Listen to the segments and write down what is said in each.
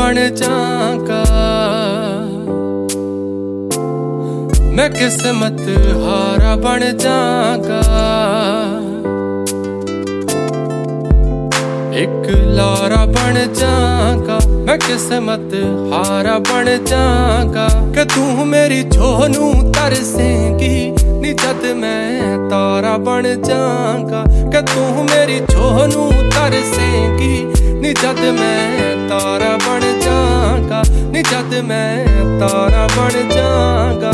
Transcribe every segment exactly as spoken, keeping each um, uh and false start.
बन जाऊंगा, मैं किस्मत हारा बन जाऊंगा। एक लारा बन जाऊंगा, मैं किस्मत हारा बन जाऊंगा। कि तू मेरी छोनू तरसेंगी नी जद मैं तारा बन जाऊंगा। कि तू मेरी छोनू तरसेंगी नी जद मैं तारा बन जाऊंगा, नी जद मैं तारा बन जाऊंगा।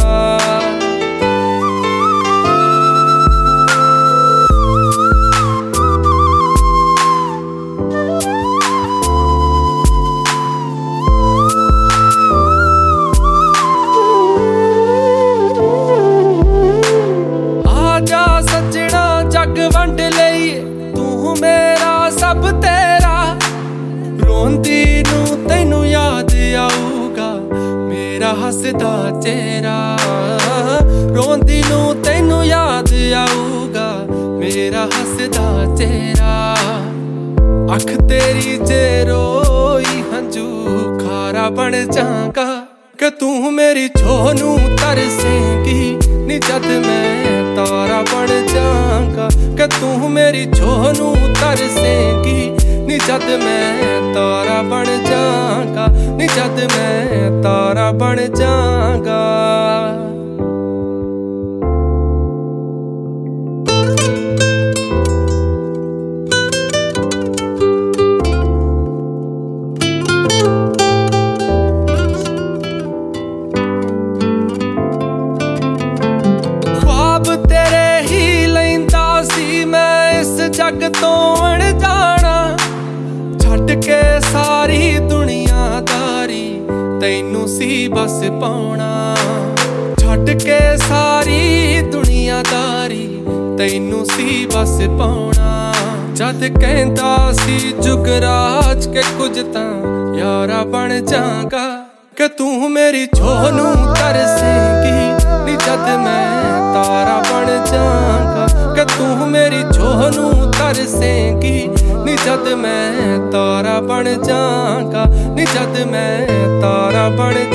जग वंड लईए तू मेरा सब तेरा, रोंदी नू तैनू याद आऊगा मेरा हसदा चेहरा। रोंदी नू तैनू याद आऊगा मेरा हसदा चेहरा। अख तेरी जे रोई हंजू खारा बन जाऊंगा। कि तू मेरी छोनू तरसेंगी नी जद मैं तारा बन जाऊंगा। कि तू मेरी छोनू तरसेंगी नी जद मैं तारा बन जाऊंगा, नी जद मैं तारा बन जाऊंगा। जग तो अण जाना छड़ के सारी दुनियादारी, तैनू सी बस पाउना। छड़ के सारी दुनियादारी, तैनू सी बस पाउना। जद कहंदा सी जुगराज के कुछ तां यारा बन जाऊंगा। कि तू मेरी छोनू तरसेंगी नी जद मैं तारा बन जाऊंगा। कि तू मेरी छोनू तरसेंगी नी जद मैं तारा बन जाऊंगा, नी जद मैं तारा बन